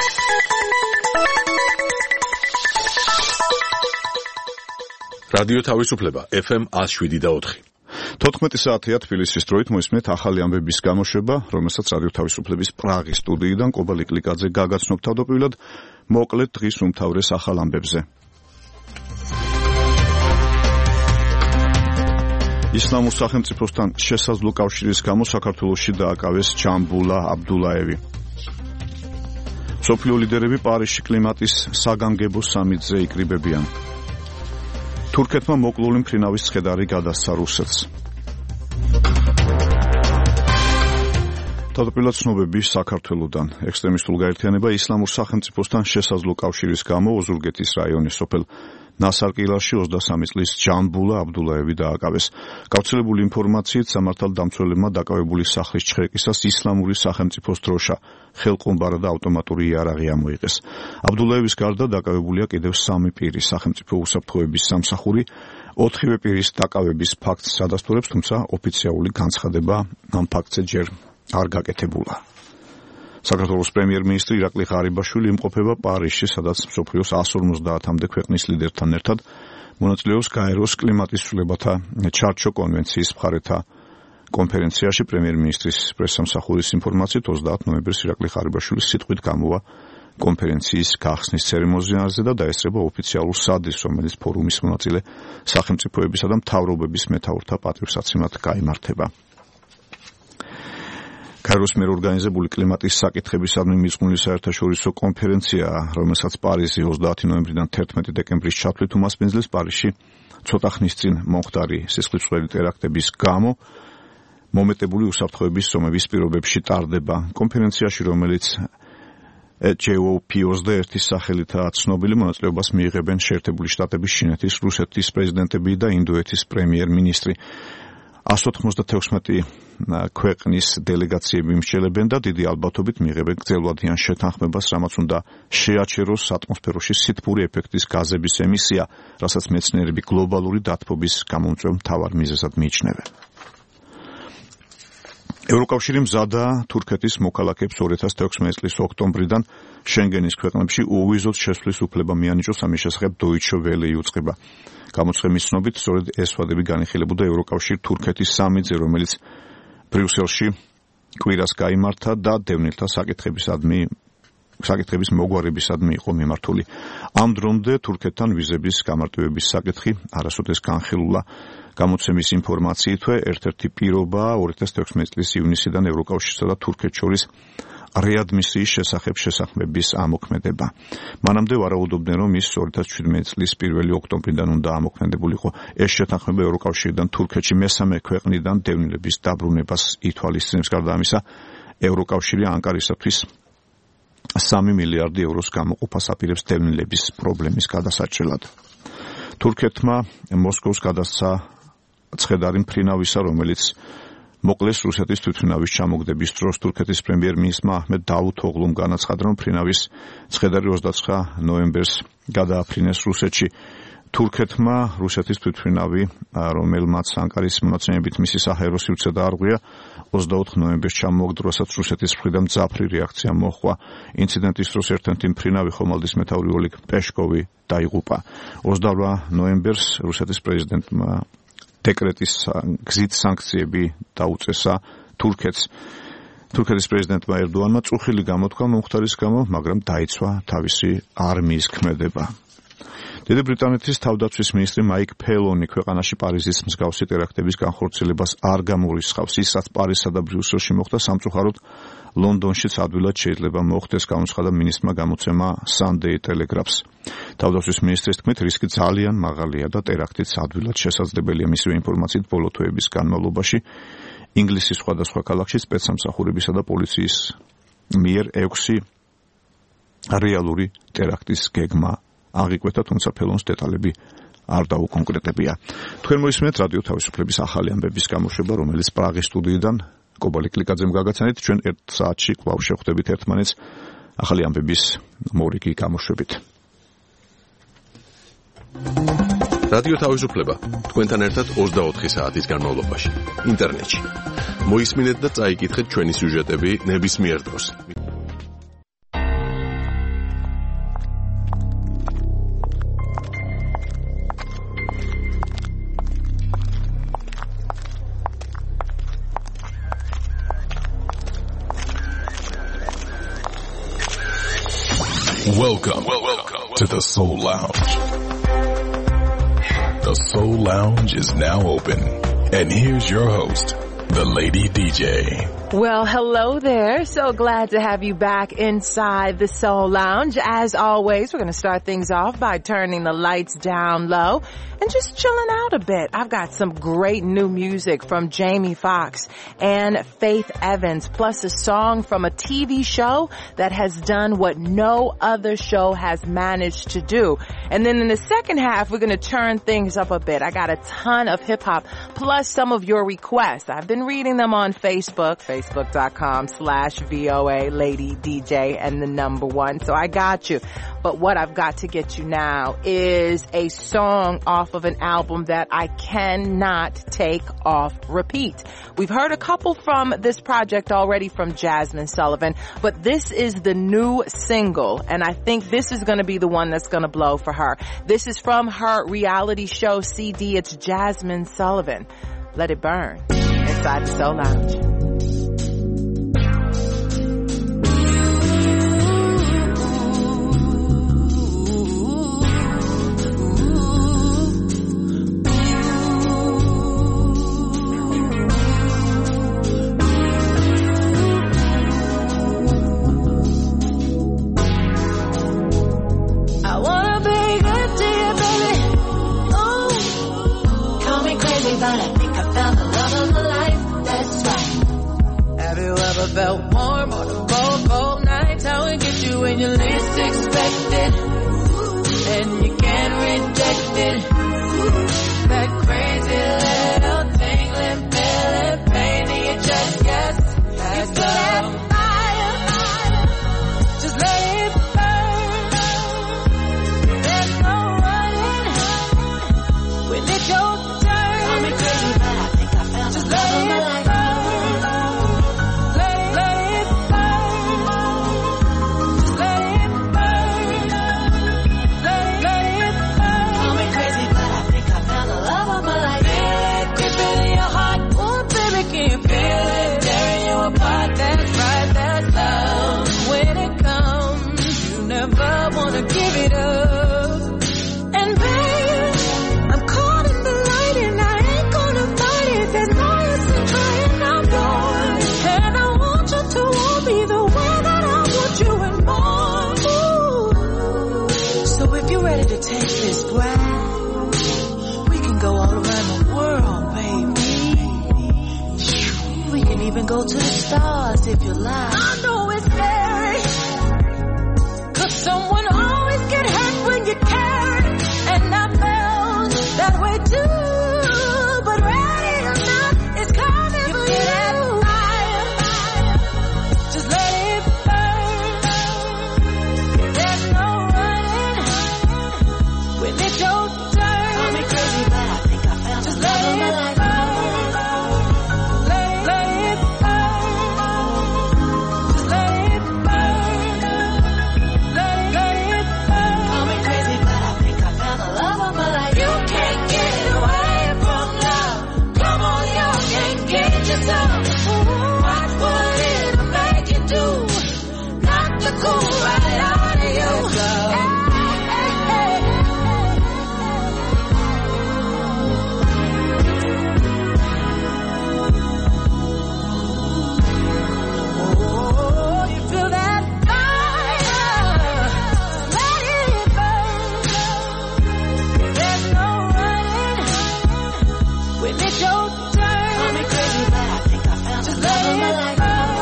რადიო თავისუფლება FM 107.4. 14 საათია თბილისის დროით მოისმენთ ახალი ამბების გამოშვება, რომელსაც რადიო თავისუფლების პრაღის სტუდიიდან კობა ლიკლიკაძე გაგაცნობ თავდაპირველად მოკლედ დღის უმთავრეს ახალ ამბებზე. ისლამურ სახელმწიფოსთან შესაძლო კავშირის გამო საქართველოში დააკავეს ჯამბულა აბდულაევი. მსოფლიო ლიდერები პარიზში კლიმატის საგანგებო სამიტზე იკრიბებიან. თურქეთმა მოკლული მფრინავის ცხედარი გადასცა რუსეთს. თავდაპირველად ცნობები საქართველოდან. ექსტრემისტულ გაერთიანება ისლამურ სახელმწიფოსთან შესაძლო კავშირის გამო ოზურგეთის რაიონის სოფელ ნასარკილაში 23 წლის ჯამბულა აბდულაევი დააკავეს. გავრცელებული ინფორმაციით სამართალდამცველებმა დაკავებული სახლის ჩხრეკისას ისლამური სახელმწიფოს დროშა, ხელყუმბარა და ავტომატური იარაღი ამოიღეს. აბდულაევის გარდა დაკავებულია კიდევ 3 პირი. სახელმწიფო უსაფრთხოების სამსახური 4-ვე პირის დაკავების ფაქტს ადასტურებს, თუმცა ოფიციალური განცხადება ამ ფაქტზე ჯერ არ გაკეთებულა. საქართველოს პრემიერ-მინისტრი ირაკლი ღარიბაშვილი იმყოფება პარიზში, სადაც მსოფლიოს 150-მდე ქვეყნის ლიდერთან ერთად მონაწილეობს გაეროს კლიმატის ცვლილებათა ჩარჩო კონვენციის მხარეთა კონფერენციაში. პრემიერ-მინისტრის პრესსამსახურის ინფორმაციით 30 ნოემბერს ირაკლი ღარიბაშვილი სიტყვით გამოვა კონფერენციის გახსნის ცერემონიალზე და დაესწრება ოფიციალურ სადისს, რომელიც ფორუმის მონაწილე სახელმწიფოებისა და მთავრობების მეთაურთა პატივსაცემად გაიმართება. გაეროს მიერ ორგანიზებული კლიმატის საკითხებისადმი მიძღვნილი საერთაშორისო კონფერენცია, რომელსაც პარიზი 30 ნოემბრიდან 11 დეკემბრის ჩათვლით უმასპინძლებს, პარიზში ცოტა ხნის წინ მომხდარი სისხლისმღერი ტერაქტების გამო მომეტებული უსაფრთხოების ზომების პირობებში ტარდება. კონფერენციაში, რომელიც COP21-ის სახელითაა ცნობილი, მონაწილეობას მიიღებენ შეერთებული შტატების, ჩინეთის, რუსეთის პრეზიდენტები და ინდოეთის პრემიერ-მინისტრი. 196 ქვეყნის დელეგაციები მსჯელებენ და დიდი ალბათობით მიიღებენ გრძელვადიან შეთანხმებას, რამაც უნდა შეაჩეროს ატმოსფეროში სითბური ეფექტის გაზების ემისია, რასაც მეცნიერები გლობალური დათბობის გამომწვევ მთავარ მიზეზად მიიჩნევენ. ევროკავშირი მზადაა თურქეთის მოქალაქეებს 2016 წლის ოქტომბრიდან შენგენის ქვეყნებში უვიზოდ შესვლის უფლება მიანიჭოს. ამის შესახებ Deutsche Welle იუწყება. გამოცხების ცნობით, სწორედ ეს ვადები განიხილებოდა ევროკავშირ-თურქეთის სამიტზე, რომელიც ბრიუსელში კვირას გაიმართა და დევნილთა საკითხების მოგვარებისადმი იყო მიმართული. ამ დრომდე თურქეთთან ვიზების გამარტივების საკითხი არასოდეს განხილულა. გამოცემის ინფორმაციითვე ერთ-ერთი პირობაა 2016 წლის ივნისიდან ევროკავშირსა და თურქეთს შორის რეადმისიის შესახებ შესაქმების ამოქმედება. მანამდე ვარაუდობდნენ, რომ ის 2017 წლის 1 ოქტომბრიდან უნდა ამოქმედებულიყო. ეს შეთანხმება ევროკავშირიდან თურქეთში მესამე ქვეყნიდან დევნილების დაბრუნებას ითვალისწინებს. გარდა ამისა, ევროკავშირი ანკარისათვის 3 მილიარდი ევროს გამოყოფას აპირებს დევნილების პრობლემის გადასაჭრელად. თურქეთმა მოსკოვს გადასცა ცხედარი მფრინავისა, რომელიც მოკლეს რუსეთის თვითმფრინავის ჩამოგდების დროს. თურქეთის პრემიერ-მინისტრმა აჰმედ დავუთოღლუმ განაცხადა, რომ მფრინავის ცხედარი 29 ნოემბერს გადააფრინეს რუსეთში. თურქეთმა რუსეთის თვითმფრინავი, რომელმაც ანკარის მონაცემებით მისი საჰაერო სივრცე დაარღვია, 24 ნოემბერს ჩამოაგდო, რასაც რუსეთის მხრიდან მძაფრი რეაქცია მოჰყვა. ინციდენტის დროს ერთ-ერთი მფრინავი, ხომალდის მეთაური ოლეგ პეშკოვი დაიღუპა. 28 ნოემბერს რუსეთის პრეზიდენტმა დეკრეტის გზით სანქციები დაუწესა თურქეთს. თურქეთის პრეზიდენტმა ერდოანმა წუხილი გამოთქვა მომხდარის გამო, მაგრამ დაიცვა თავისი არმიის ქმედება. დიდი ბრიტანეთის თავდაცვის მინისტრი მაიკ ფელონი ქვეყანაში პარიზის მსგავსი ტერაქტების განხორციელებას არ გამორიცხავს. ის, რაც პარიზსა და ბრიუსელში მოხდა, სამწუხაროდ ლონდონშიც ადვილად შეიძლება მოხდეს, გამოცხადა მინისტრმა გამოცემა Sunday Telegraph-ს. თავდაცვის მინისტრის თქმით, რისკი ძალიან მაღალია და ტერაქტიც ადვილად შესაძლებელია. მისივე ინფორმაციით, ბოლო თვეების განმავლობაში ინგლისის სხვადასხვა ქალაქში სპეცსამსახურებისა და პოლიციის მიერ 6 რეალური ტერაქტის გეგმა აღიკვეთა, თუმცა ფელონს დეტალები არ დაუკონკრეტებია. თქვენ მოისმენთ რადიო თავისუფლების ახალი ამბების გამოშვება, რომელიც პრაღის სტუდიიდან კობა ლიკლიკაძემ გაგაცანით. ჩვენ 1 საათში კვლავ შევხვდებით ერთმანეთს ახალი ამბების მორიგი გამოშვებით. რადიო თავისუფლება თქვენთან ერთად 24 საათის განმავლობაში ინტერნეტში. მოისმინეთ და წაიკითხეთ ჩვენი სიუჟეტები ნებისმიერ დროს. Welcome to the Soul Lounge. The Soul Lounge is now open. And here's your host, the Lady DJ. Well, hello there. So glad to have you back inside the Soul Lounge. As always, we're going to start things off by turning the lights down low and just chilling out a bit. I've got some great new music from Jamie Foxx and Faith Evans, plus a song from a TV show that has done what no other show has managed to do. And then in the second half, we're going to turn things up a bit. I got a ton of hip hop, plus some of your requests. I've been reading them on Facebook, Facebook.com/VOA Lady DJ and the number 1. So I got you. But what I've got to get you now is a song off of an album that I cannot take off repeat. We've heard a couple from this project already from Jazmine Sullivan, but this is the new single, and I think this is going to be the one that's going to blow for her. This is from her reality show CD. It's Jazmine Sullivan. Let it burn inside the Soul Lounge. Felt warm on a cold, cold night. How it get you when you least expect it, and you can't reject it. That crazy little tingling, feeling pain in your chest, yes, that's love. Just let it burn. There's no running when it's your turn. Call me crazy, but I think I found just let it burn. Give it up. And babe, I'm caught in the light and I ain't gonna fight it. There's no use in trying, I'm yours. And I want you to want me the way that I want you and more. Ooh. So if you're ready to take this ride, we can go all around the world, baby. We can even go to the stars if you like. I know it's scary, 'cause someone always get hurt when you care, and I felt that way too. But ready or not, it's coming for you. Fire. Just let it burn. There's no running when it's your turn. Call me crazy, but I think I found just let it burn. Cool right out of you. Oh, you feel that fire? Let it burn. There's no running when it's your turn. Call me crazy, but I think I found just let it burn.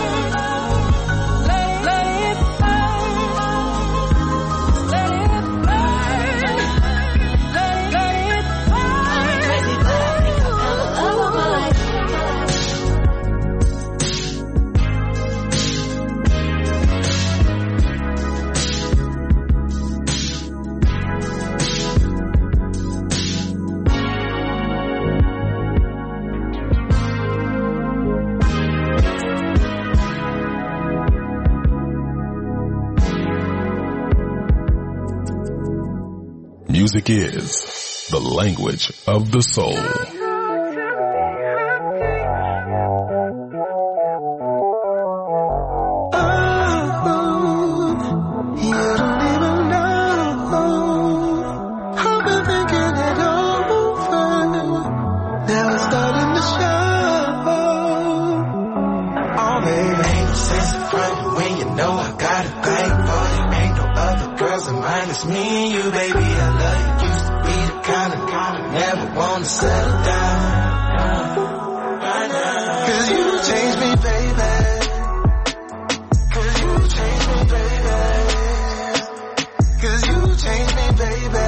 Music is the language of the soul. You don't know I got a thing for you. Ain't no other girls of mine, it's me and you, baby. I love you. Used to be the kind of never wanna settle down. Cause you changed me, baby. Cause you changed me, baby. Cause you changed me, baby.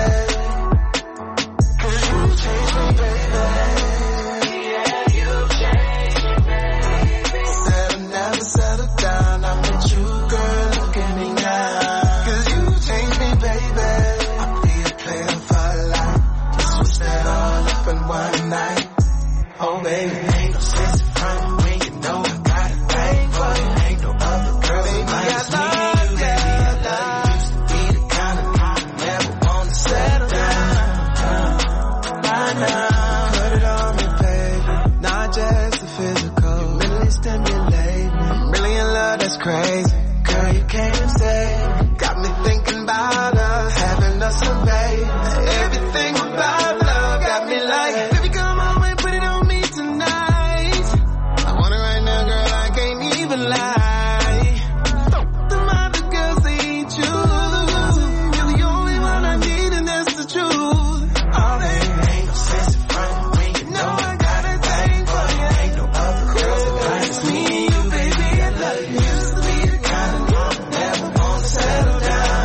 Cause you changed me, baby. Yeah, you changed me, baby. Said I'll never settle down. I'm with you, girl, look at me now. Cause you changed me, baby. I'll be a player for life. Just switch that all up in one night. Oh, baby, ain't no sense in front when you know I got a thing for you. Ain't no other girl in my life. Just me and you, baby. I love you. Used to be the kind of never wanna settle down. Right now, put it on me, baby. Not just the physical. You mentally stimulate me. I'm really in love, that's crazy. Girl, you can't say. Got me thinking about us, having us some baby. Everything about love got me like, baby, come on and put it on me tonight. I want it right now, girl, I can't even lie. Them other girls, they ain't you. You're the only one I need, and that's the truth. Oh, baby, ain't no sense in front when you know I got a thing for you. Ain't no other girls that like it's me and you, baby. I love you. Used to be the kind of never wanna settle down.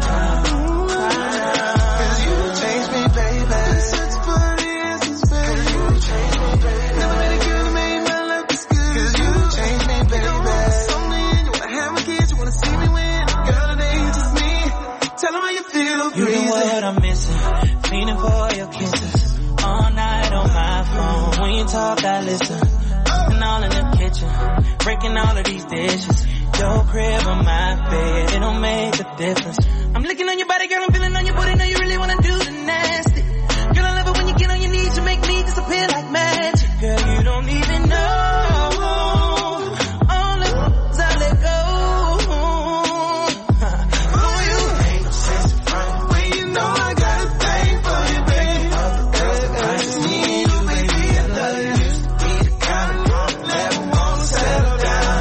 Cause you changed me, baby. Search for the answers, baby. Cause you changed me, baby. Never met a girl that made my life this good. Cause you changed me, baby. You want something, you wanna have my kids, you wanna see me win. Girl, it ain't just me. Tell them how you feel, You know what I'm missing, fiending for your kisses. All night on my phone, when you talk I listen. And all in the kitchen, breaking all of these dishes. Your crib on my bed, it don't make a difference. I'm looking on your body, girl, I'm feeling on your booty, know you really wanna do the nasty. Girl, I love it when you get on your knees, you make me disappear like magic. Girl, you don't even know all the I let go. for you. Ain't no sense in front when you know I got a thing for you, baby. Other girls that like it's me and you, baby. I love you. Used to be the kind of never wanna settle down.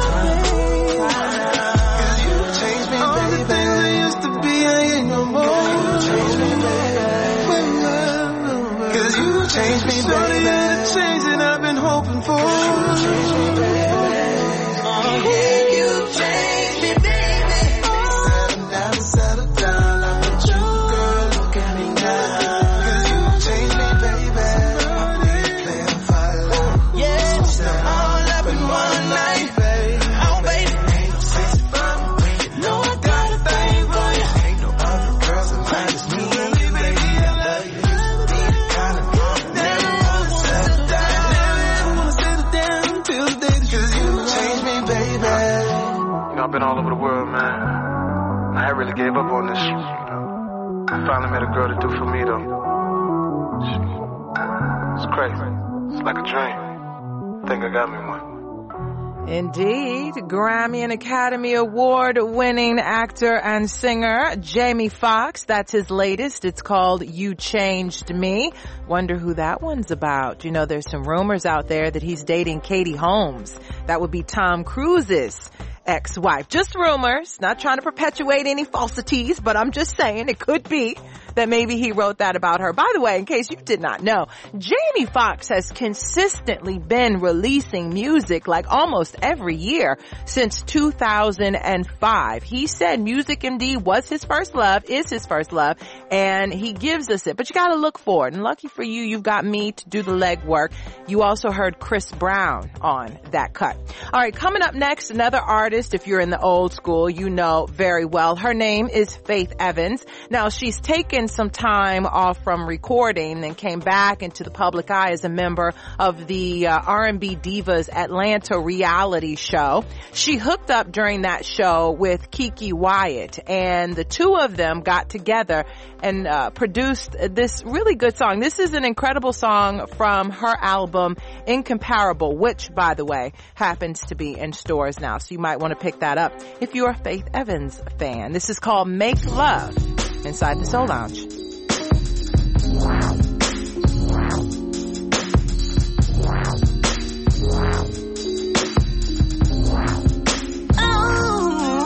Cause you changed me, baby. All the things I used to be, I ain't no more. You changed me, baby. Cause you changed me, baby. Shorty, you're the change that I've been hoping for. You changed me, baby. Oh yeah, you changed me, baby. Said I'll never settle down. I'm with you, girl, look at me now. Cause you changed me, baby. I'll be a player for life. Yeah, all up in one night. Oh baby, Ain't no sense in front when you know I got a thing for you. Ain't no other girls in mine, it's me and you, baby. I love you. Used to be the kind of never wanna settle down. Never wanna settle down till the day that cause you changed me, baby. You know, I've been all over the world, man. I had really gave up on this shit, you know. I finally met a girl to do for me, though. It's crazy. It's like a dream. Think I got me one. Indeed, Grammy and Academy Award winning actor and singer Jamie Foxx. That's his latest. It's called You Changed Me. Wonder who that one's about. You know, there's some rumors out there that he's dating Katie Holmes. That would be Tom Cruise's ex-wife. Just rumors, not trying to perpetuate any falsities, but I'm just saying it could be that maybe he wrote that about her. By the way, in case you did not know, Jamie Foxx has consistently been releasing music like almost every year since 2005. He said Music MD was his first love, is his first love, and he gives us it. But you gotta look for it. And lucky for you, you've got me to do the legwork. You also heard Chris Brown on that cut. All right, coming up next, another artist, if you're in the old school, you know very well. Her name is Faith Evans. Now, she's taken some time off from recording and came back into the public eye as a member of the R&B Divas Atlanta reality show. She hooked up during that show with Keke Wyatt, and the two of them got together and produced this really good song. This is an incredible song from her album Incomparable, which, by the way, happens to be in stores now, so you might want to pick that up if you're a Faith Evans fan. This is called Make Love inside the Soul Lounge. Oh,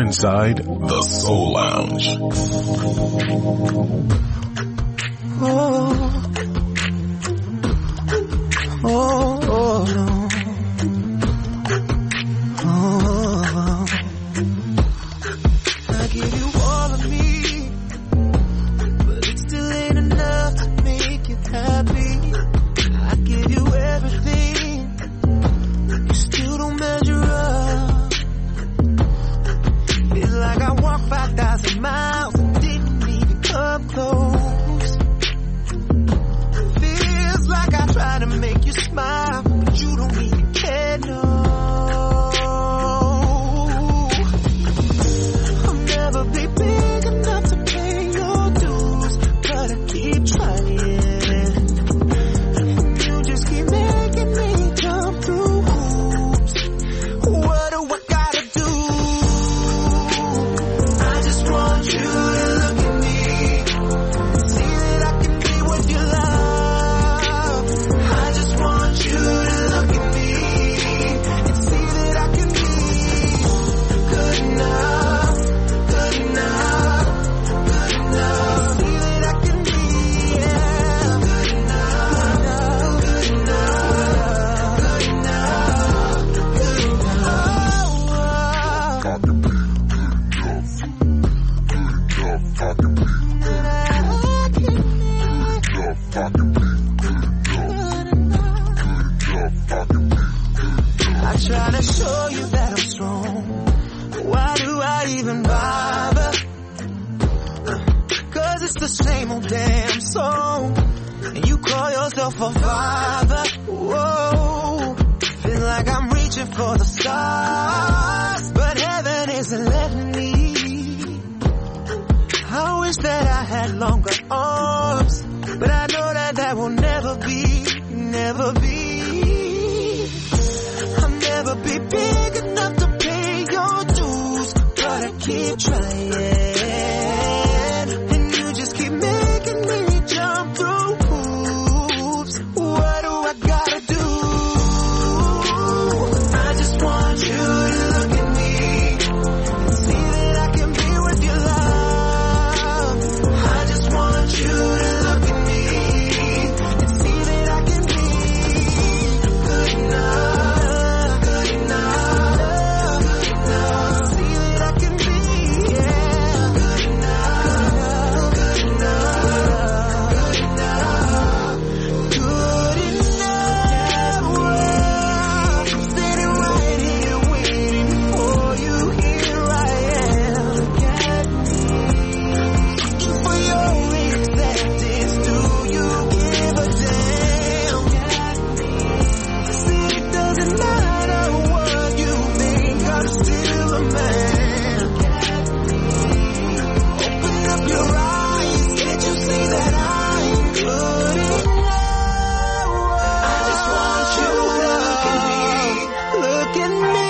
inside the Soul Lounge. I give you all of me, but it still ain't enough to make you happy. I give you everything, you still don't measure up. It's like I walked 5,000 miles and didn't even come close. Feels like I try to make you smile, but you don't even care, no. I'll never be big enough to pay your dues, but I keep trying. You just keep making me jump through hoops. What do I gotta do? I just want you to look at me, see that I can be what you love. I just want you to look at me and see that I can be good enough, good enough, good enough. See that I can be, yeah, good enough, good enough, good enough, good I try to show you that I'm strong. Why do I even bother? 'Cause it's the same old damn song, and you call yourself a father. Whoa, feel like I'm reaching for the stars, but heaven isn't letting me. I wish that I had longer arms, but I know that that will never be, never be. I'll never be big enough to pay your dues, but I keep trying. And you just keep making me jump through hoops. What do I gotta do? I just want you to look at me and see that I can be what you love. I just want you to look at me and see that I can be good enough, good enough, good enough. See that I can be, yeah, good enough, good enough, good enough, good enough. Sitting right here waiting for you. Here I am. Looking for your acceptance. Do you give a damn? See, it doesn't matter what you think, I'm still a man. Open up your eyes, can't you see that I'm good enough? I just want you to look at me, look at me.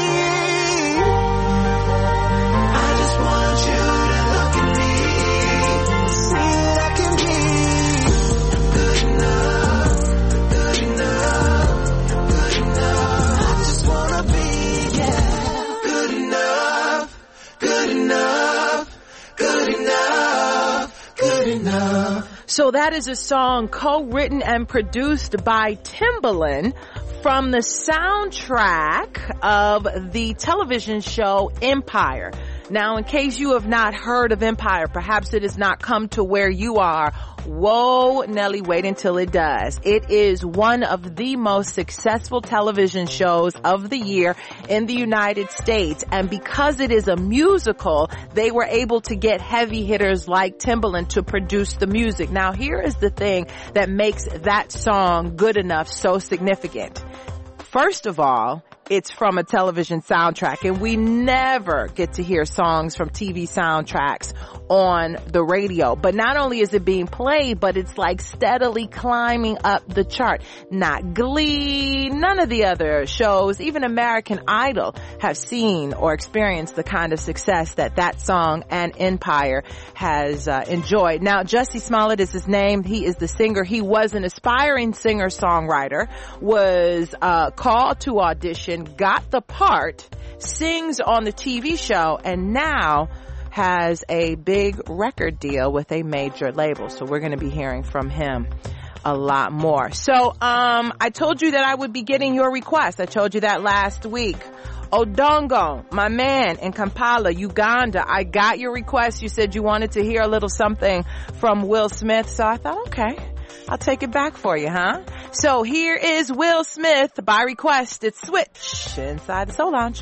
I just want you to look at me, see that I can be good enough, good enough, good enough. I just wanna be, yeah, good enough, good enough, good enough, good enough. So that is a song co-written and produced by Timbaland from the soundtrack of the television show Empire. Now, in case you have not heard of Empire, perhaps it has not come to where you are. Whoa, Nelly, wait until it does. It is one of the most successful television shows of the year in the United States. And because it is a musical, they were able to get heavy hitters like Timbaland to produce the music. Now, here is the thing that makes that song Good Enough so significant. First of all, it's from a television soundtrack, and we never get to hear songs from TV soundtracks on the radio. But not only is it being played, but it's like steadily climbing up the chart. Not Glee, none of the other shows, even American Idol, have seen or experienced the kind of success that song and Empire has enjoyed. Now, Jussie Smollett is his name. He is the singer. He was an aspiring singer-songwriter, was called to audition, got the part, sings on the TV show, and now has a big record deal with a major label. So we're going to be hearing from him a lot more. So, I told you that I would be getting your request. I told you that last week. Odongo, my man in Kampala, Uganda. I got your request. You said you wanted to hear a little something from Will Smith. So I thought, okay, I'll take it back for you, huh? So here is Will Smith by request. It's Switch inside the Soul Lounge.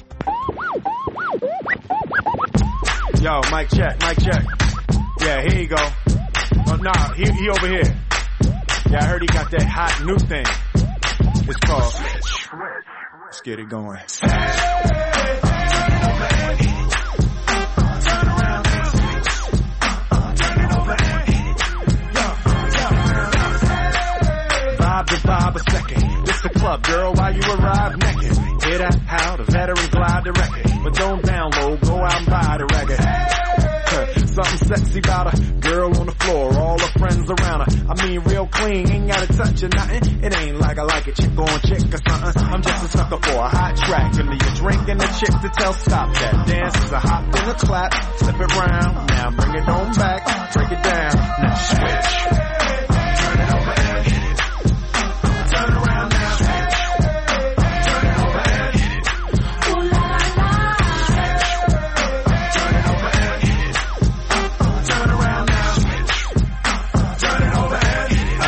Yo, mic check. Yeah, here you go. Oh, nah, he over here. Yeah, I heard he got that hot new thing. It's called Switch. Let's get it going. Vibe a second. This the club, girl, while you arrive naked. Hear that? How the veteran glide the record. But don't download, go out and buy the record. Something sexy about her. Girl on the floor, all her friends around her. I mean, real clean, ain't gotta touch or nothing. It ain't like I like a chick on chick or something. I'm just a sucker for a hot track. Give me a drink and a chick to tell stop that. Dance is a hop and a clap. Flip it round, now bring it on back. Break it down, now switch. Turn it over and hit it. Turn around now. Turn it over and hit it. Ooh la la la. Turn it over and hit it. Turn around now. Turn it over and hit it.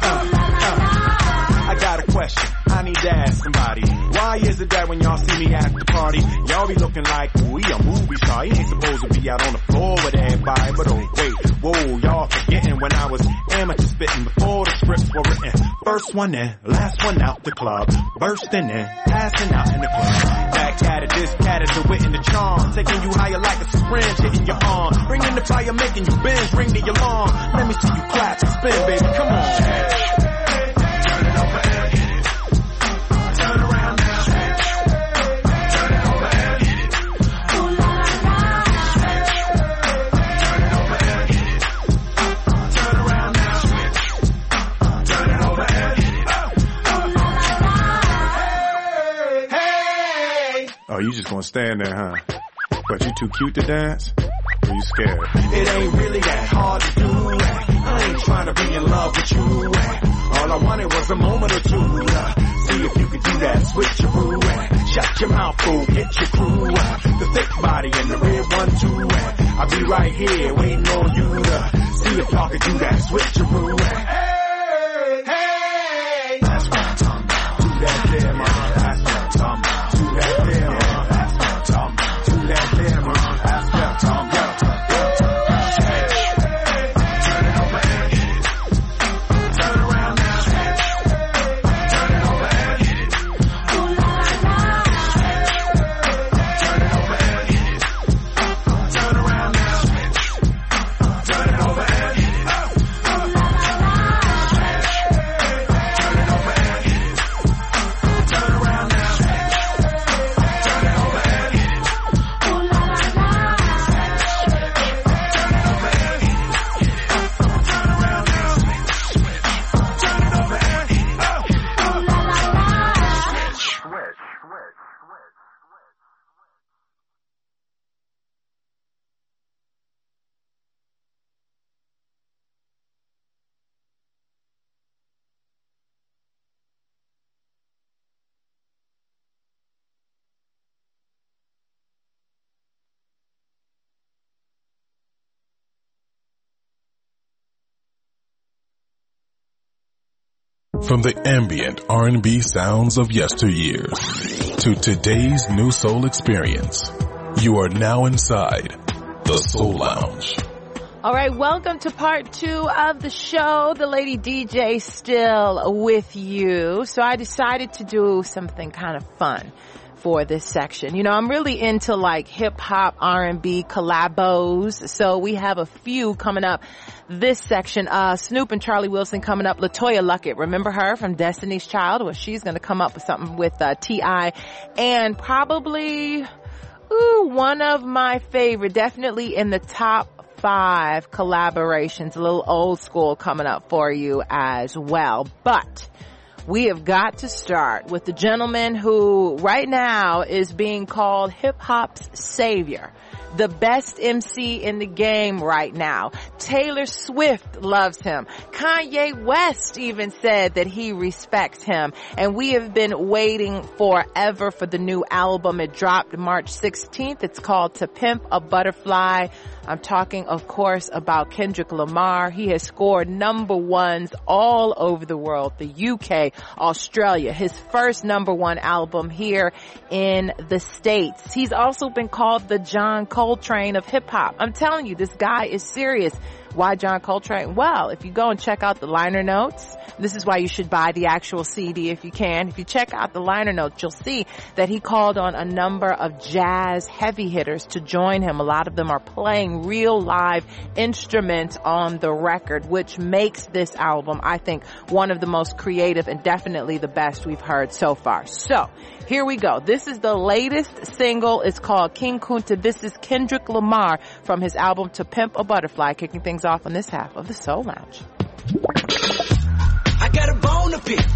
I got a question. I need to ask somebody. Why is it that when y'all see me at the party, y'all be looking like we a movie star? He ain't supposed to be out on the floor with everybody, but oh wait, whoa, y'all forgetting when I was amateur spitting before the scripts were written. First one in, last one out the club, bursting in, passing out in the club. Back at it, this cat is the wit and the charm, taking you higher like a syringe hitting your arm, bringing the fire, making you bend, ring the alarm. Let me see you clap and spin, baby, come on. Turn it over and hit it. Turn around now. Turn it over and hit it. Ooh la la. Turn it over and hit it. Turn around now. Turn it over and hit it. Ooh la la. Hey. Oh, you just gonna stand there, huh? But you too cute to dance? Or you scared? It ain't really that hard to do. I ain't trying to be in love with you. All I wanted was a moment or two. See if you could do that switcheroo. Shut your mouth, fool, hit your crew. The thick body and the red one too. I'll be right here waiting on you to see if y'all could do that switcheroo. Hey, hey, that's what I'm talking about. Do that there, man. That's what I'm talking about. Do that there, man. That's what I'm talking about. Do that there, man. That's what I'm talking about. From the ambient R&B sounds of yesteryears to today's new soul experience, you are now inside the Soul Lounge. All right, welcome to part 2 of the show. The Lady DJ still with you. So I decided to do something kind of fun for this section. You know, I'm really into like hip hop, R&B collabos. So we have a few coming up this section. Snoop and Charlie Wilson coming up. LaToya Luckett, remember her from Destiny's Child? Well, she's going to come up with something with T.I. And probably, one of my favorite, definitely in the top 5 collaborations, a little old school coming up for you as well. But we have got to start with the gentleman who right now is being called hip-hop's savior. The best MC in the game right now. Taylor Swift loves him. Kanye West even said that he respects him. And we have been waiting forever for the new album. It dropped March 16th. It's called To Pimp a Butterfly. I'm talking, of course, about Kendrick Lamar. He has scored number ones all over the world, the UK, Australia. His first number one album here in the States. He's also been called the John Coltrane of hip hop. I'm telling you, this guy is serious. Why John Coltrane? Well, if you go and check out the liner notes, this is why you should buy the actual CD if you can. If you check out the liner notes, you'll see that he called on a number of jazz heavy hitters to join him. A lot of them are playing real live instruments on the record, which makes this album, I think, one of the most creative and definitely the best we've heard so far. So, here we go. This is the latest single. It's called King Kunta. This is Kendrick Lamar from his album To Pimp a Butterfly, kicking things off on this half of the Soul Lounge. I got a bone to pick.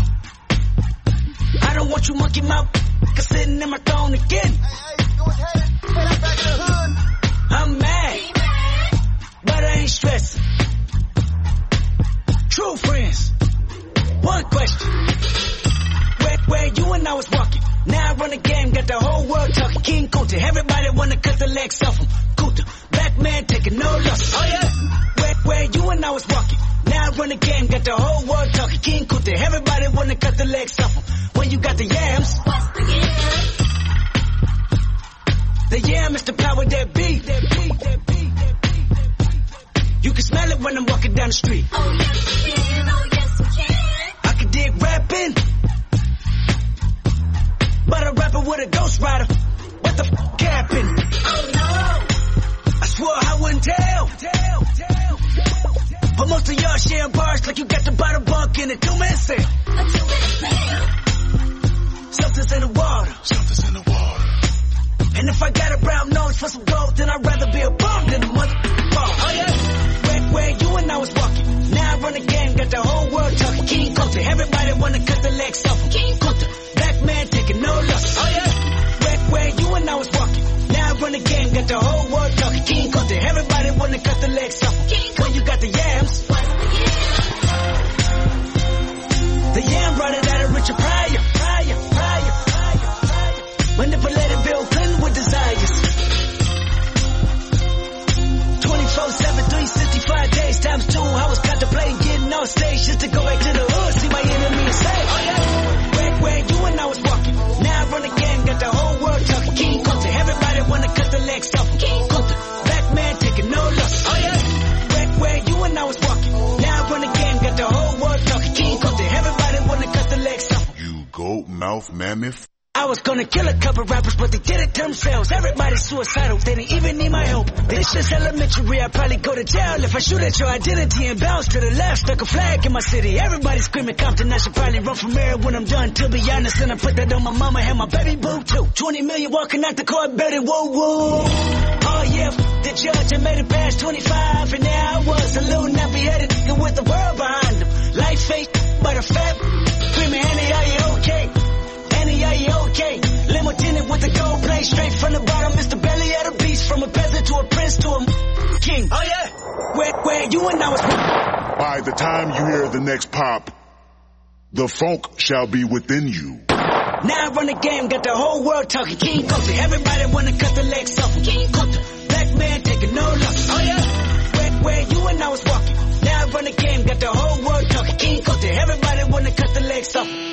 I don't want you monkey mouth sitting in my throne again. Go ahead. Back in the hood. I'm mad, but I ain't stressing. True friends. One question. Where you and I was walking. Now I run the game, got the whole world talking. King Kunta, everybody wanna cut the legs off him. Kunta, black man taking no loss. Oh yeah. Where you and I was walking. Now I run the game, got the whole world talking. King Kunta, everybody wanna cut the legs off him. When you got the yams. What's the yam? The yam is the power that be. You can smell it when I'm walking down the street. Oh yes you can, oh yes you can. I can dig rapping. But a rapper with a ghost rider. What the f*** happened? Oh no. I swore I wouldn't tell. But most of y'all sharing bars like you got to buy the bunk in a 2-man sale. A 2-minute sale. Something's in the water. Something's in the water. And if I got a brown nose for some gold, then I'd rather be a bum than a mother ball. Oh yeah. Where you and I was walking. Now I run the game, got the whole world talking. King Kunta, everybody wanna cut the legs off him. King Kunta, black man taking no loss. Oh yeah. Where you and I was walking. Now I run the game, got the whole world talking. King Kunta, everybody wanna cut the legs off him. When you got the yams. What's the yam? The yam brought it out of Richard Pryor. Manipulated Bill Clinton with desires. 24/7, 365 days times 2. I was contemplating getting on stage just to go back to the hood, see my enemy and say, oh yeah. Where you and I was walking. Now I run the game, got the whole world talking. King Kunta, everybody wanna cut the legs off him. King Kunta, black man taking no loss. Oh yeah. Where you and I was walking. Now I run the game, got the whole world talking. King Kunta, everybody wanna cut the legs off him. You goat mouth mammoth. I was gonna kill a couple rappers, but they did it themselves. Everybody's suicidal, they didn't even need my help. This is elementary, I'd probably go to jail if I shoot at your identity and bounce to the left. Stuck a flag in my city, everybody screaming Compton. I should probably run from here when I'm done, to be honest. And I put that on my mama and my baby boo too. 20 million walking out the court, better whoa whoa. Oh yeah, the judge had made it past 25, and there I was, a little nappy-headed nigga with the world behind him. Light face, but a fat, screaming, Annie, are you okay? Annie, are you okay? Limo tinted with the gold plate, straight from the bottom. Mr. Belly of the beast, from a peasant to a prince to a king. Oh yeah, where you and I was. By the time you hear the next pop, the funk shall be within you. Now I run the game, got the whole world talking. King Kunta, everybody wanna cut the legs off him. King Kunta, black man taking no loss. Oh yeah, where you and I was walking. Now I run the game, got the whole world talking. King Kunta, everybody wanna cut the legs off him.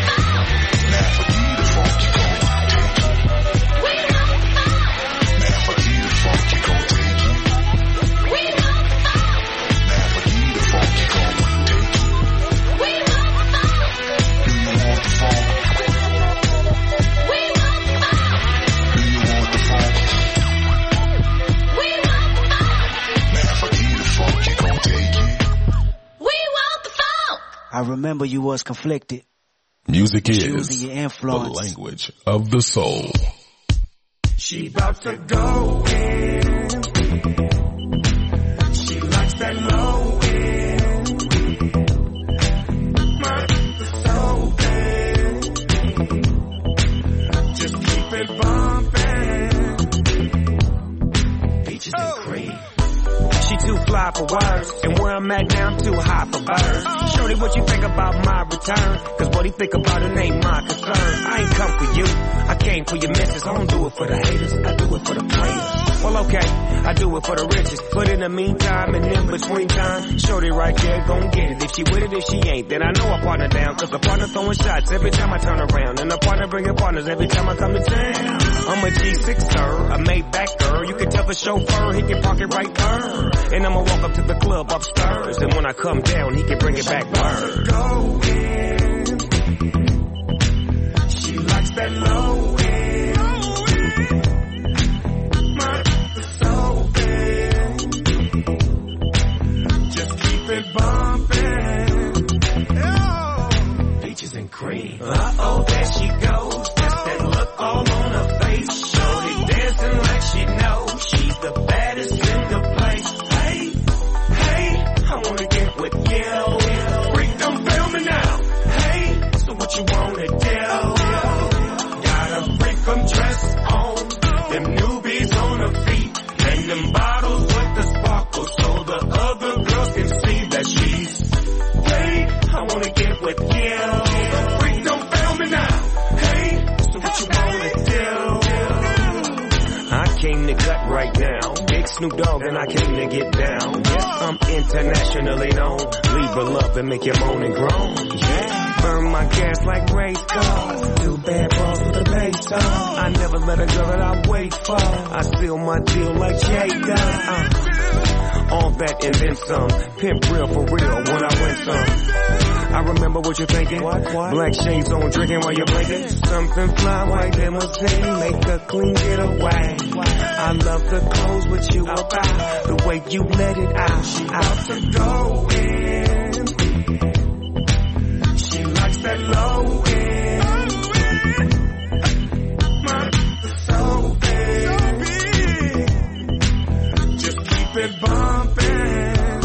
Now for I remember you was conflicted. Music is Choosing your the influence. language of the soul. She about to go in. She likes that low end. My so bad. Just keep it bumping. Peaches and cream. She too fly for words, and where I'm at now I'm too high for birds. Shorty, what you think about my return? Cause what he think about it ain't my concern. I ain't come for you, I came for your missus. I don't do it for the haters, I do it for the players. Well, okay, I do it for the riches. But in the meantime and in between time, shorty right there gon' get it. If she with it, if she ain't, then I know I partner down. Cause the partner throwing shots every time I turn around. And the partner bringing partners every time I come to town. I'm a G6er, a Maybach girl. You can tell the chauffeur, he can park it right there. And I'ma walk up to the club upstairs. And when I come down, he can bring it back word. Go in. She likes that low end. My so bad. Just keep it bumping. Peaches and cream. Uh-oh, there she goes. That's that look all on her face. Shorty dancing like she knows she's the baddest in the place. I wanna get with you. Freak, don't fail me now. Hey, so what you wanna do? Got a freak from dress on, them newbies on her feet, and them bottles with the sparkle, so the other girls can see that she's. Hey, I wanna get with you. Freak, don't fail me now. Hey, so what you wanna do? I came to gut right now. Big Snoop Dogg and I came to get down. Yes, I'm internationally known. Leave her love and make you moan and groan. Yeah, burn my gas like race cars. Two bad balls with a bass on. I never let a girl that I wait for. I seal my deal like Jay does. All that and then some. Pimp real for real when I win some. I remember what you're thinking. What? Black shades on, drinking while you're blinking. Something fly, white limousine, make a clean getaway. I love the clothes with you about, the way you let it out. She out to go in. She likes that low end. My so big. Just keep it bumping.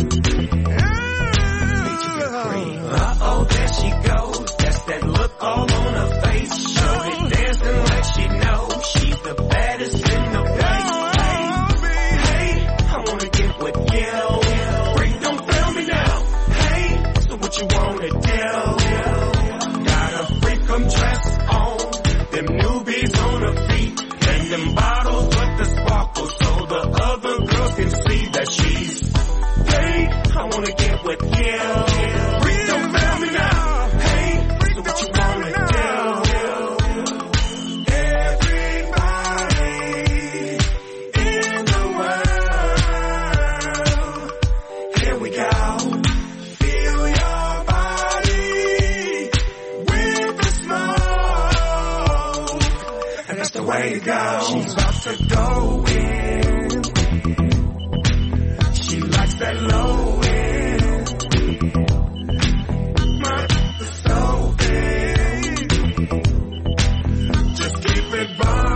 Uh-oh, there she goes. That's that look all on her face. Shorty dancing like she knows she's the baddest in the place. Hey, I wanna get with you. Freak, don't fail me now. Hey, so what you wanna do? Got a freak from dress on, them newbies on her feet, and them bottles with the sparkle, so the other girls can see that she's. Hey, I wanna get with you. She's about to go in. She likes that low end. My so big. Just keep it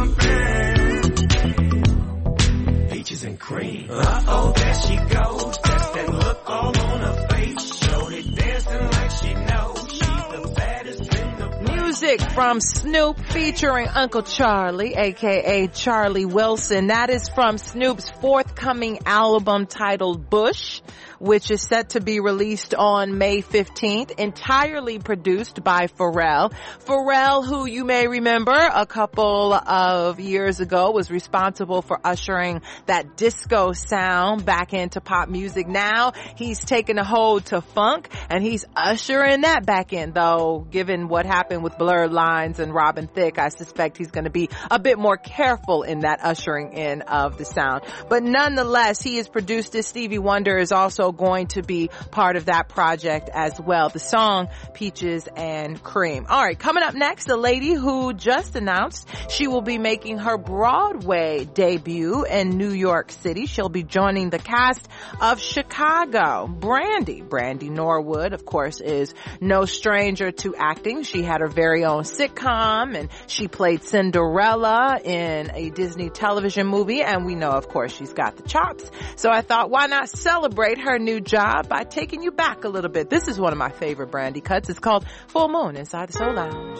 bumping. Peaches and cream. Uh-oh, there she goes. That's that look all on her face. Shorty dancing like she knows she's the baddest in the place. Music from Snoop featuring Uncle Charlie, aka Charlie Wilson. That is from Snoop's forthcoming album titled Bush, which is set to be released on May 15th, entirely produced by Pharrell. Pharrell, who you may remember a couple of years ago was responsible for ushering that disco sound back into pop music. Now he's taken a hold to funk and he's ushering that back in, though, given what happened with Blur similar lines and Robin Thicke, I suspect he's going to be a bit more careful in that ushering in of the sound. But nonetheless, he has produced this. Stevie Wonder is also going to be part of that project as well. The song Peaches and Cream. All right, coming up next, a lady who just announced she will be making her Broadway debut in New York City. She'll be joining the cast of Chicago. Brandy Norwood, of course, is no stranger to acting. She had her very own sitcom, and she played Cinderella in a Disney television movie, and we know, of course, she's got the chops. So I thought, why not celebrate her new job by taking you back a little bit? This is one of my favorite Brandy cuts. It's called Full Moon inside the Soul Lounge.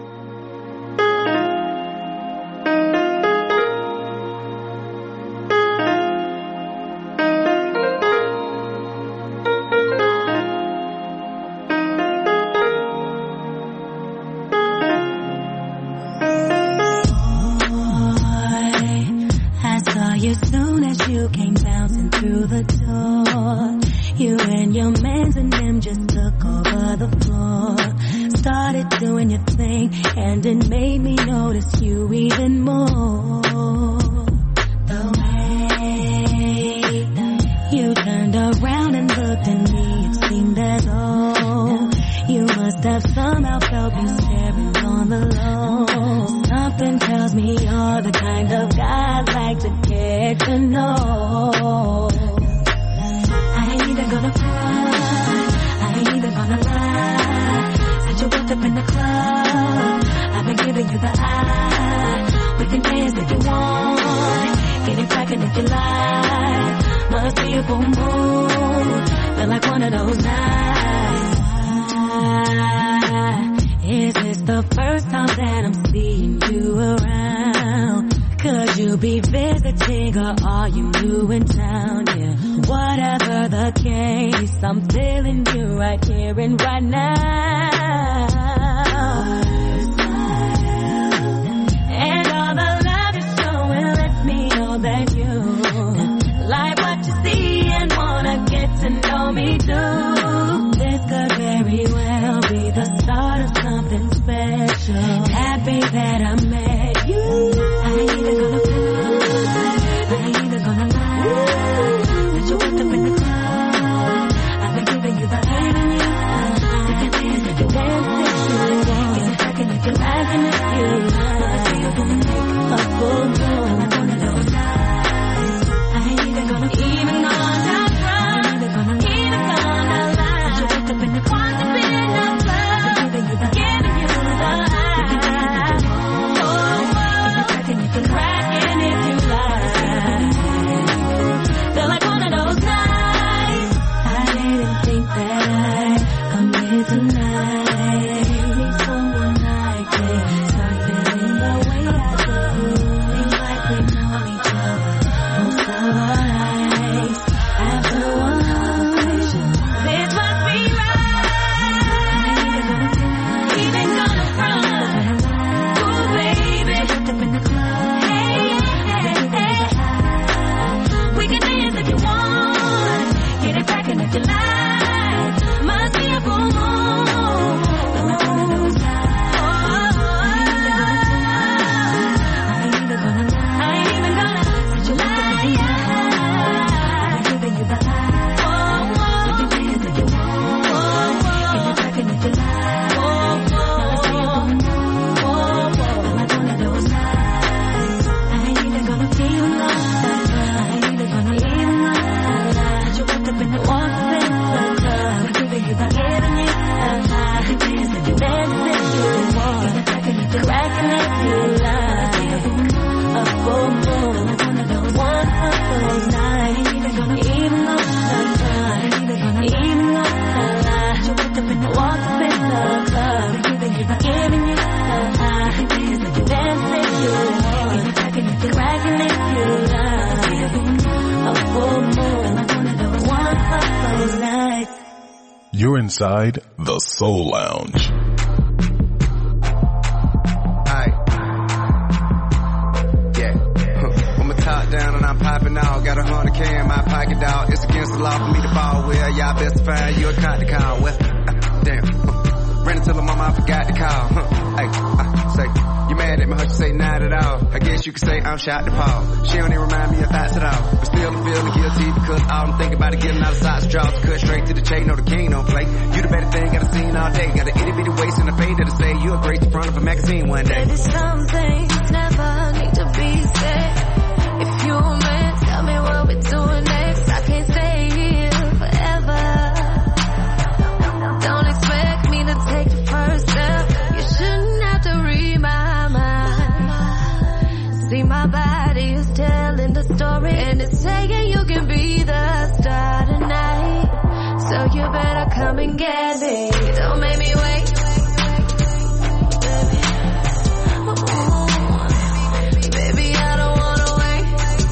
As soon as you came bouncing through the door, you and your mans and them just took over the floor. Started doing your thing, and it made me notice you even more. The way you turned around and looked at me, it seemed as though you must have somehow felt me staring on the low. Something tells me you're the kind of guy I'd like to get to know. I ain't even gonna front, I ain't even gonna lie. Since you walked up in the club, I've been giving you the eye. We can dance if you want, get it crackin' if you like. Must be a full moon, feel like one of those nights. Is this the first time that I'm seeing you around? Could you be visiting or are you new in town? Yeah, whatever the case, I'm feeling you right here and right now. And all the love you're showing lets me know that you like what you see and wanna get to know me too. This could very well be the start of something special. Happy that I met you. I ain't even gonna prove, I ain't even gonna lie. That you walked up in the club, I've been giving you the giving you. You can dance if you dance if you want. Get it crackin' if you like and if you like. A full moon, like one of those nights. I ain't even gonna run, even gonna lie. That you walked up in the club, I've been giving you the giving you the cracking if you like. Feel like one of those nights. I didn't think that I'd come here tonight. Need someone like me, start feeling the way I do. Seems like we know each other most of our lives. After one conversation, this must be right. Even gonna front. Ooh, baby. Up in the club. We can dance if you want, get it crackin' if you like. Must be a full moon, feel like one of those nights. I ain't even gonna lie, I ain't even gonna let you lie. I'm giving you the eye. We can dance if you want, get it crackin' if you like. Must be a full moon, feel like one of those nights. I ain't even gonna feel love. Cracking if you like. A full moon, one of those nights. Even gonna lie. You wake up and walk up in the club, giving you the high. Dance if you want, cracking if you like. A full moon, one of those nights. You're inside the Soul Lounge. Down and I'm popping out, got 100K in my pocket, dog. It's against the law for me to ball with. Y'all best to find you a cotton count. Well, damn. Ran into the mama, I forgot to call. Hey, say, you mad at me? Her, she say not at all. I guess you could say I'm shot to Paul. She don't even remind me of thoughts at all. But still I'm feeling guilty because all I'm thinking about is getting out of socks, draws, cut straight to the chain. No, the king don't play. You the better thing I've seen all day. Got an itty bitty waist and a fade that'll say you a grace in front of a magazine one day. Baby, some things never need to be said. If you a man, tell me what we're doing next. I can't stay here forever. Don't expect me to take the first step. You shouldn't have to read my mind. See, my body is telling the story, and it's saying you can be the star tonight. So you better come and get me. Don't make me wait. Baby, I don't wanna wait.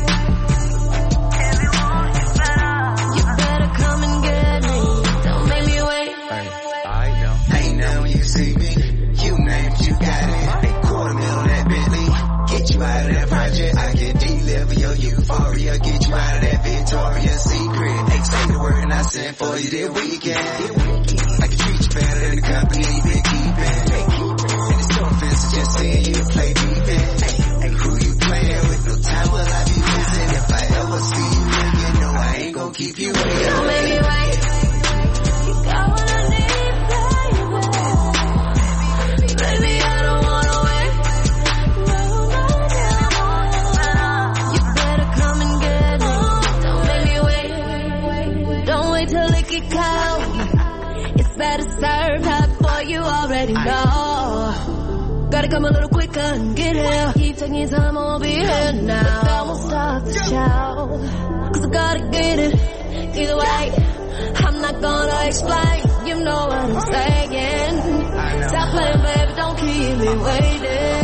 You better come and get me. Don't make me wait. Ain't now when you see me, you name it, you got it. A $250,000 that Bentley, get you out of that project. I can deliver your euphoria, get you out of that Victoria's Secret. Hey, say the word and I send for you this weekend. I can treat you better than the company you've been keeping. And it's so offensive just seeing you play defense. Hey, who you playing with? No time will I be missing. If I ever see you again, no, I ain't gon' keep you waiting. Don't make me wait. You got what I need, baby. Baby, I don't wanna wait. You better come and get me. Don't make me wait. Don't wait till it get cold. It's better served hot before you already know. Gotta come a little quicker and get here. Keep taking time, I'll be here now. But that won't stop the show. 'Cause I gotta get it. Either way, I'm not gonna explain. You know what I'm saying. Stop playing, baby, don't keep me waiting.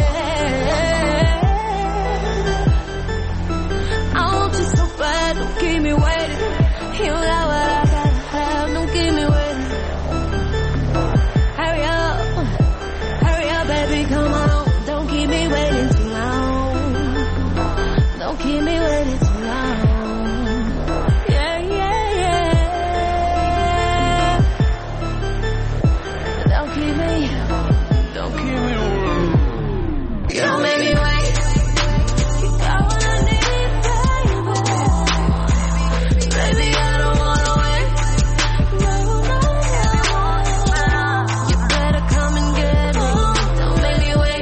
I want you so bad, don't keep me waiting. You know what I gotta have, don't keep me waiting. Hurry up, baby, come on. Don't keep me waiting too long. Don't keep me waiting too long. Yeah, yeah, yeah. Don't keep me waiting. Don't make me wait. You got what I need, baby. Baby, I don't wanna wait. You better come and get me. Don't make me wait.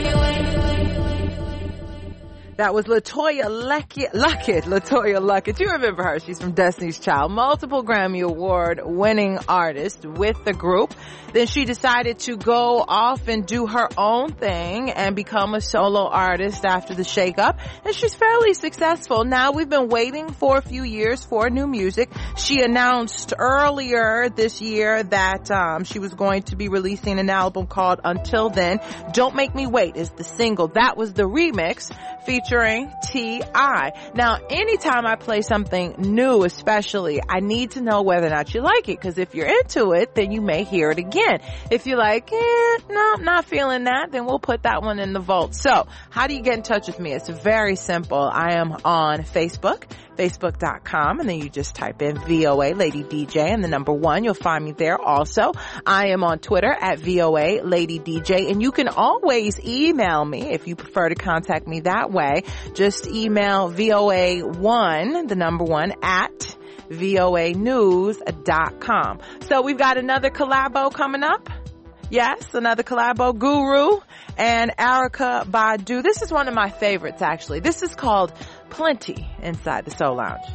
That was LaToya Luckett. You remember her. She's from Destiny's Child. Multiple Grammy Award winning artist with the group. Then she decided to go off and do her own thing and become a solo artist after the shakeup. And she's fairly successful. Now we've been waiting for a few years for new music. She announced earlier this year that she was going to be releasing an album called Until Then. Don't Make Me Wait is the single. That was the remix featuring T.I. Now, anytime I play something new, especially, I need to know whether or not you like it, because if you're into it, then you may hear it again. If you're like, no, I'm not feeling that, then we'll put that one in the vault. So, how do you get in touch with me? It's very simple. I am on Facebook, facebook.com, and then you just type in VOA Lady DJ and the number 1. You'll find me there also. I am on Twitter at VOA Lady DJ, and you can always email me if you prefer to contact me that way. Just email VOA1, the number 1, at voanews.com. So we've got another collabo coming up. Yes, another collabo, Guru and Erykah Badu. This is one of my favorites, actually. This is called Plenty inside the Soul Lounge.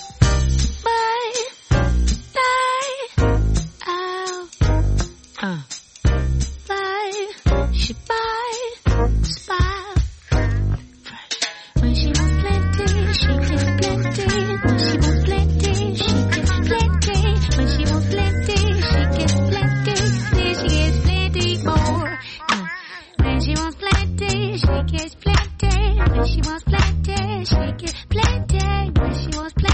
When she wants plenty, she gets plenty. When she wants plenty, she gets plenty. When she wants plenty, she gets plenty. Then she gets plenty more. When she wants plenty, she gets plenty. When she wants plenty, she gets plenty. When she wants plenty.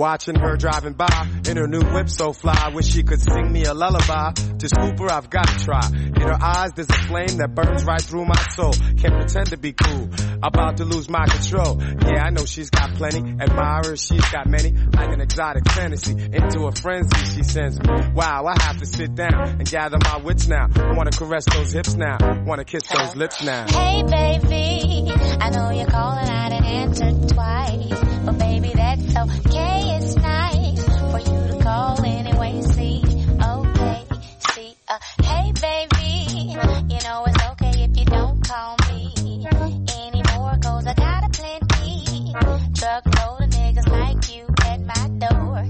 Watching her driving by in her new whip so fly. Wish she could sing me a lullaby. To scoop her, I've got to try. In her eyes, there's a flame that burns right through my soul. Can't pretend to be cool. About to lose my control. Yeah, I know she's got plenty. Admirers, she's got many. Like an exotic fantasy. Into a frenzy, she sends me. Wow, I have to sit down and gather my wits now. Wanna caress those hips now. Wanna kiss those lips now. Hey, baby. I know you're calling, I didn't answer twice. But baby, that's okay. It's nice for you to call anyway. See, okay. See, hey, baby. You know it's okay if you don't call me anymore. 'Cause I got a plenty truckload of niggas like you at my door.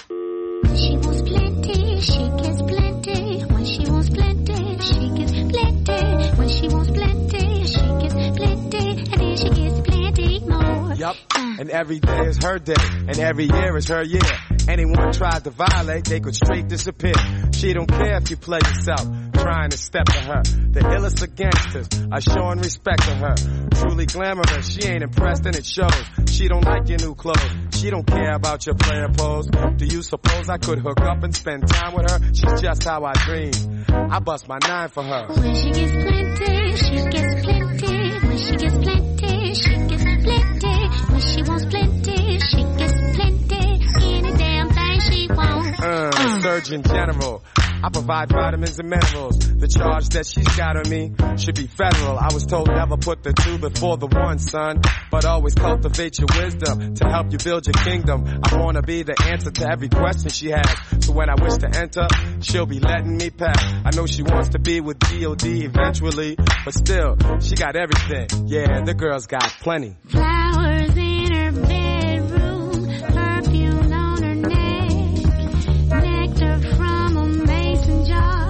She wants plenty, she gets plenty. When she wants plenty, she gets plenty. When she wants plenty, she gets plenty. And then she gets plenty more. Yup, and every day is her day, and every year is her year. Anyone tried to violate, they could straight disappear. She don't care if you play yourself, trying to step to her. The illest of gangsters are showing respect to her. Truly glamorous, she ain't impressed and it shows. She don't like your new clothes, she don't care about your player pose. Do you suppose I could hook up and spend time with her? She's just how I dream. I bust my 9 for her. When she gets plenty, she gets plenty. When she gets plenty, she gets plenty. When she wants plenty, she gets plenty. Any damn thing she wants. Surgeon General, I provide vitamins and minerals. The charge that she's got on me should be federal. I was told never put the 2 before the 1, son. But always cultivate your wisdom to help you build your kingdom. I wanna be the answer to every question she has. So when I wish to enter, she'll be letting me pass. I know she wants to be with D.O.D. eventually, but still, she got everything. Yeah, the girl's got plenty. Flowers in her bedroom, perfume on her neck, nectar from a mason jar,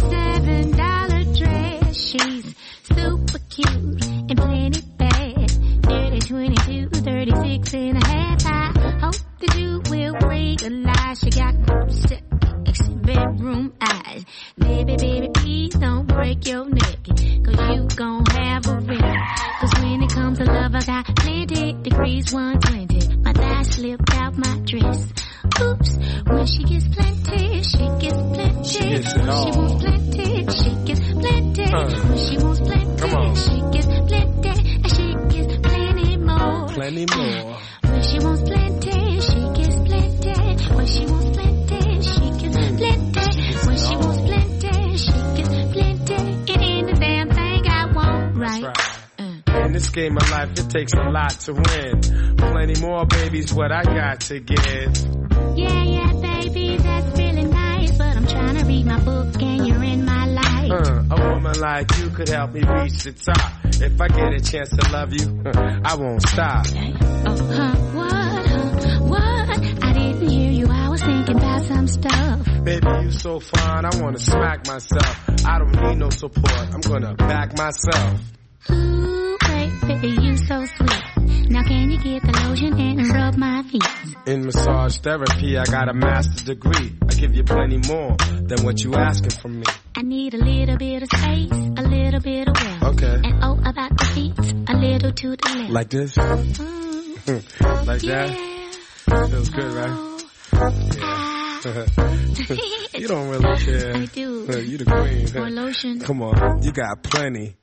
$7 dress. She's super cute and plenty bad. 30, 22, 36 and a half. I hope that you will realize she got sexy bedroom eyes. Baby, baby, please don't break your neck, 'cause you gon' have a ring. 'Cause when it comes to love, I got plenty degrees, 120. My thigh slipped out my dress. Oops, when she gets plenty, she gets plenty. She gets it all. When she wants plenty, she gets plenty. When she wants plenty, she gets plenty. And she gets plenty more. Plenty more. When she wants plenty, she gets plenty. When she wants plenty, she gets plenty. When she wants plenty, she gets plenty. It ain't the damn thing I want, right? In this game of life, it takes a lot to win. Plenty more, baby's what I got to give. Yeah, baby, that's really nice. But I'm trying to read my book and you're in my life. A woman like you could help me reach the top. If I get a chance to love you, I won't stop. What? I didn't hear you, I was thinking about some stuff. Baby, you so fine, I wanna smack myself. I don't need no support, I'm gonna back myself. Ooh, baby, you so sweet. Now can you get the lotion and rub my feet? In massage therapy, I got a master's degree. I give you plenty more than what you asking from me. I need a little bit of space, a little bit of wealth. Okay. And oh, about the feet, a little to the left. Like this? Like that? Feels good, right? Yeah. You don't really care. I do. You the queen. More lotion. Come on, you got plenty.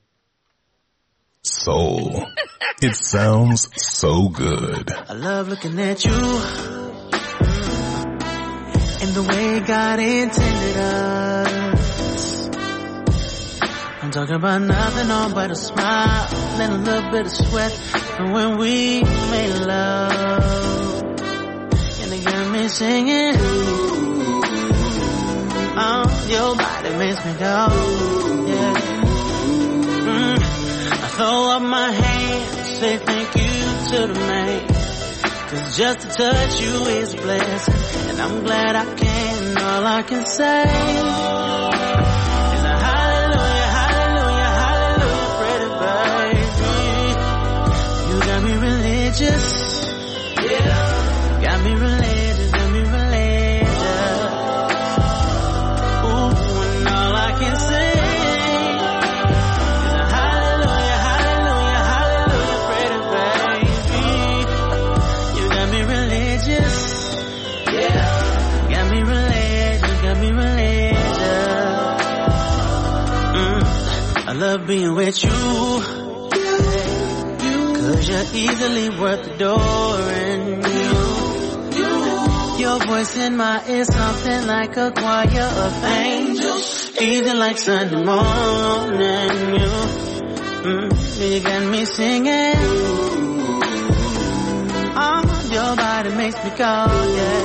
Soul. It sounds so good. I love looking at you and the way God intended us. I'm talking about nothing on but a smile and a little bit of sweat. And when we made love, and it got me singing, oh, your body makes me go, yeah. I throw up my hands, say thank you to the man. 'Cause just to touch you is a blessing, and I'm glad I can. All I can say is a hallelujah, hallelujah, hallelujah, pretty baby. You got me religious, yeah. Got me religious, got me religious. Ooh, and all I can say. love being with you. Cause you're easily worth adoring. Your voice in my ear, something like a choir of angels. Easy like Sunday morning. You got me singing. Your body makes me go, yeah.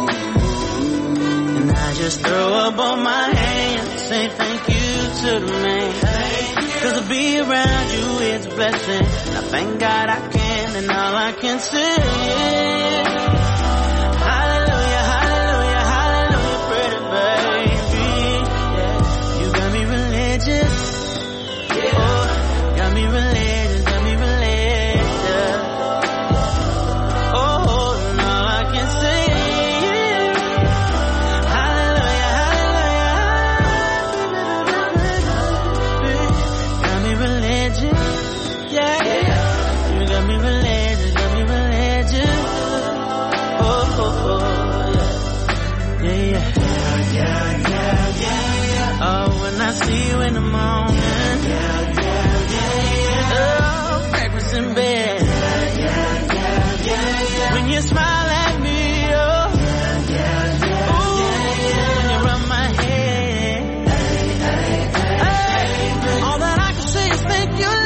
And I just throw up on my hands, say thank you to the man. Cause to be around you is a blessing. I thank God I can, and all I can say is hallelujah, hallelujah, hallelujah, pretty baby. Yeah. You got me religious. Oh, got me religious, got me religious. See you in the morning. Oh, breakfast in bed. When you smile at me, oh, when you rub my head. Hey, all that I can say is thank you,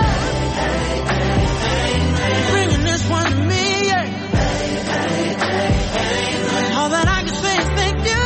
Lord. Bringing this one to me, yeah. All that I can say is thank you, Lord.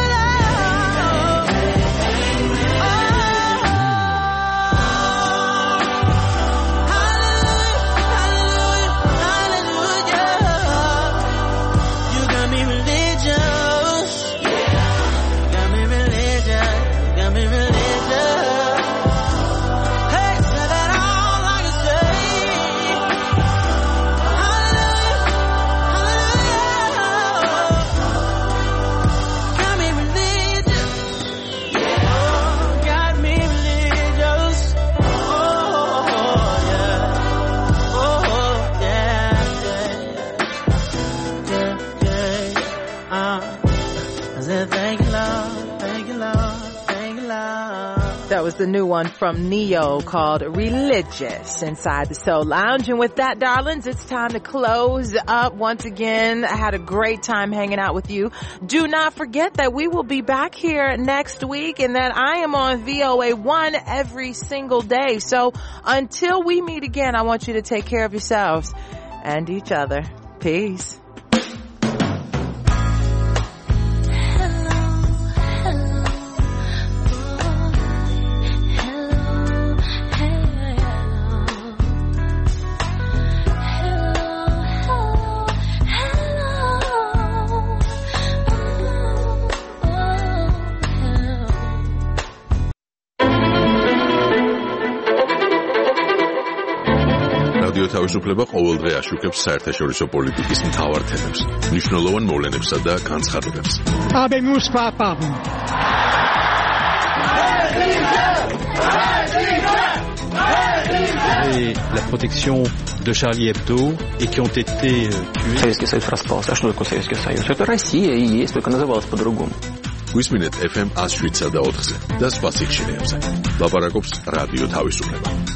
That was the new one from Neo called Religious inside the Soul Lounge. And with that, darlings, it's time to close up once again. I had a great time hanging out with you. Do not forget that we will be back here next week and that I am on VOA1 every single day. So until we meet again, I want you to take care of yourselves and each other. Peace. რადიო თავისუფლება ყოველდღე აშუქებს საერთაშორისო პოლიტიკის მთავარ თემებს, მნიშვნელოვან მოვლენებსა და განცხადებებს. Habemos papado. Et la protection de Charlie Hebdo et qui ont été tués. Советский Союз распался. А что такое Советский Союз? Это Россия и есть, только называлась по-другому. გვისმინეთ FM 107.4-ზე და სხვა სიხშირეებზე. ლაპარაკობს რადიო თავისუფლება.